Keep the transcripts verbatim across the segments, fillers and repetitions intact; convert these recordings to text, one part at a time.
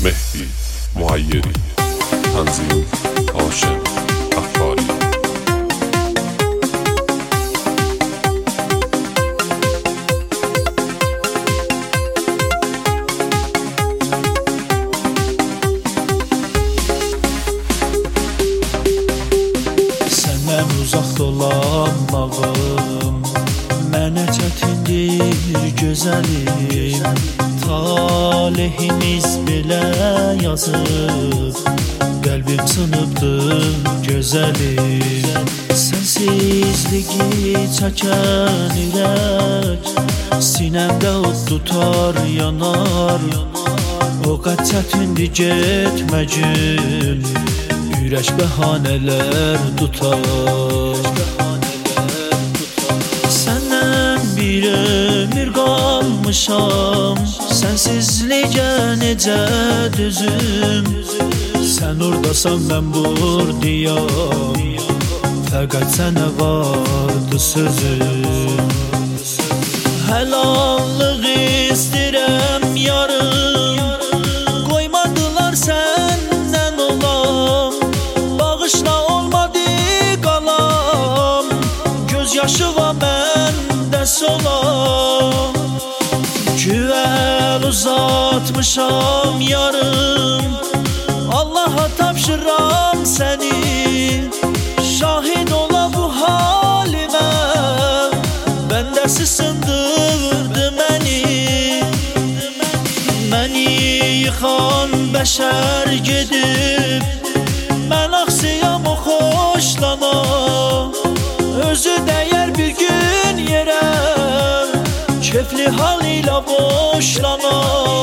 مهدی معیری، تنظیم هاشم غفاری. Səndən uzaq dolanmağım mənə çətindir gözəlim. Talihimiz belə yazıb, qəlbim sınıbdır gözəlim. Sənsizliyi çəkən ürək sinəmdə od tutar yanar. O qət çətindir getməcüm, ürək bəhanələr tutar. Səndən bir ömür qalmışam, sənsizliyə necə düzüm. Sən oradasan, mən buradayam, fəqət sənə vardı sözüm. Həlallıq istəyirəm yarım, qoymadılar səndən olam. Bağışla olmadı qalam, göz yaşı var məndə sola. Güvəl uzatmışam yarım, Allaha tapşıram səni. Şahid ola bu halimə, bəndəsi sındırdı məni. Məni yıxan bəşər gedib, mən axsıyam o xoşlana. Özü dəyər bir gün yerə, kefli hal ilə boşlana.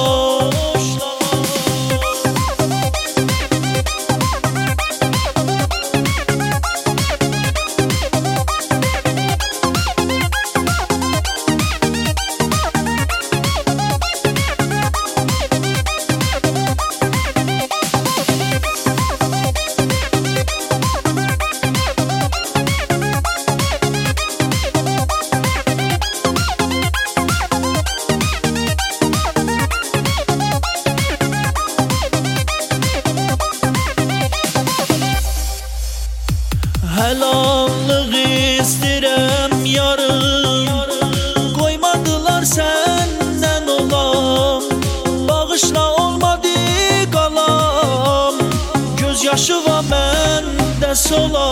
Həlallıq istəyirəm yarım, qoymadılar səndən olam. Bağışla olmadı qalam, göz yaşı var məndə sola.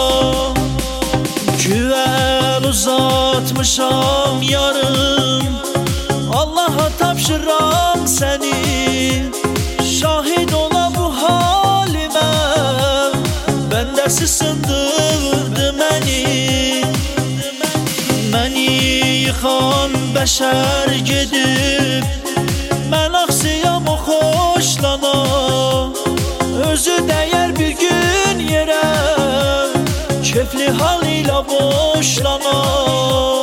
Güvəl uzatmışam yarım, Allaha tapşıram səni. Şahid ola bu halimə, bəndəsi sındırdı məni. Məni yıxan bəşər gedib, mən axsıyam o xoşlana. Özü dəyər bir gün yerə, kefli hal ilə boşlana.